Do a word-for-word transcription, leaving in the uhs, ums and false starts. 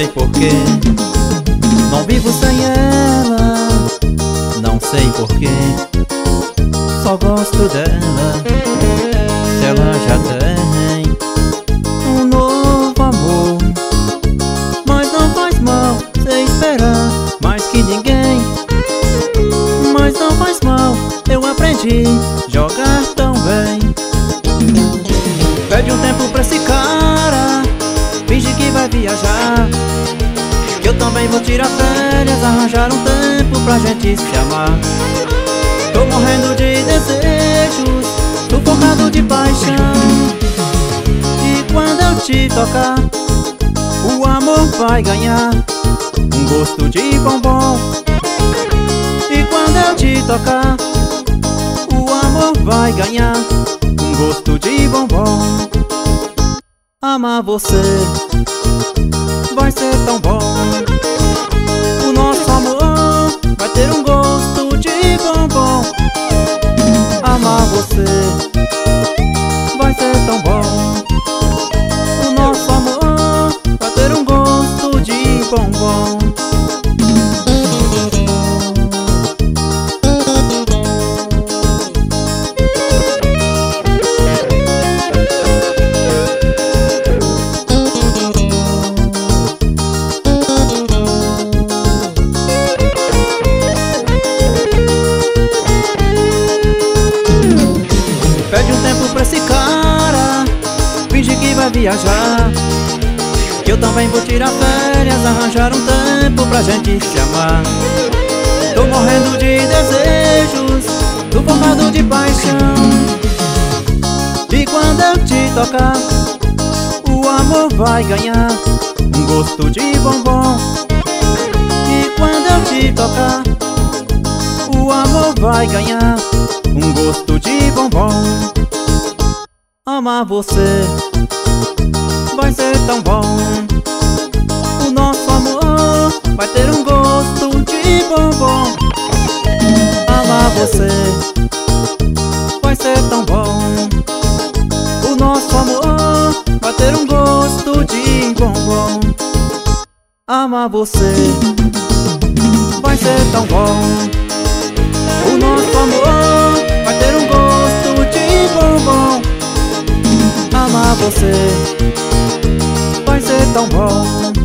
porquê, não vivo sem ela. Não sei porquê, só gosto dela. Se ela já tem um novo amor, mas não faz mal você esperar mais que ninguém. Mas não faz mal, eu aprendi a jogar tão bem. Pede um tempo pra esse cara, finge que vai viajar, que eu também vou tirar férias, arranjar um tempo pra gente se amar. Tô morrendo de desejos, sufocado de paixão, e quando eu te tocar, o amor vai ganhar um gosto de bombom. E quando eu te tocar, o amor vai ganhar um gosto de bombom. Amar você vai ser tão bom, o nosso amor vai ter um gosto de bombom. Amar você vai ser tão bom, o nosso amor vai ter um gosto de bombom. Pede um tempo pra esse cara, finge que vai viajar, que eu também vou tirar férias, arranjar um tempo pra gente se amar. Tô morrendo de desejos, sufocado de paixão, e quando eu te tocar, o amor vai ganhar um gosto de bombom. E quando eu te tocar, o amor vai ganhar um gosto de bombom. Amar você vai ser tão bom, o nosso amor vai ter um gosto de bombom. Amar você vai ser tão bom, o nosso amor vai ter um gosto de bombom. Amar você vai ser tão bom, o nosso amor vai ter um gosto de bombom. Amar você vai ser tão bom,